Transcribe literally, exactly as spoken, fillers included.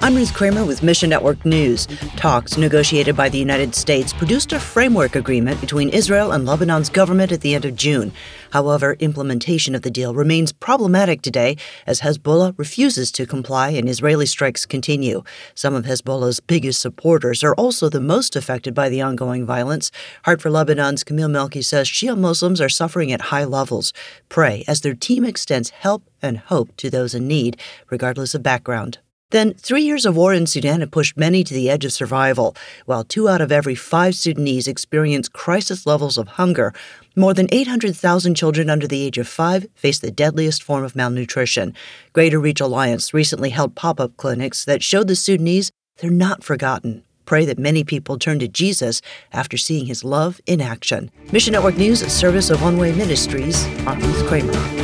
I'm Ruth Kramer with Mission Network News. Talks negotiated by the United States produced a framework agreement between Israel and Lebanon's government at the end of June. However, implementation of the deal remains problematic today as Hezbollah refuses to comply and Israeli strikes continue. Some of Hezbollah's biggest supporters are also the most affected by the ongoing violence. Heart for Lebanon's Camille Melki says Shia Muslims are suffering at high levels. Pray as their team extends help and hope to those in need, regardless of background. Then, three years of war in Sudan have pushed many to the edge of survival. While two out of every five Sudanese experience crisis levels of hunger, more than eight hundred thousand children under the age of five face the deadliest form of malnutrition. Greater Reach Alliance recently held pop-up clinics that showed the Sudanese they're not forgotten. Pray that many people turn to Jesus after seeing his love in action. Mission Network News, a service of One Way Ministries. I'm Ruth Kramer.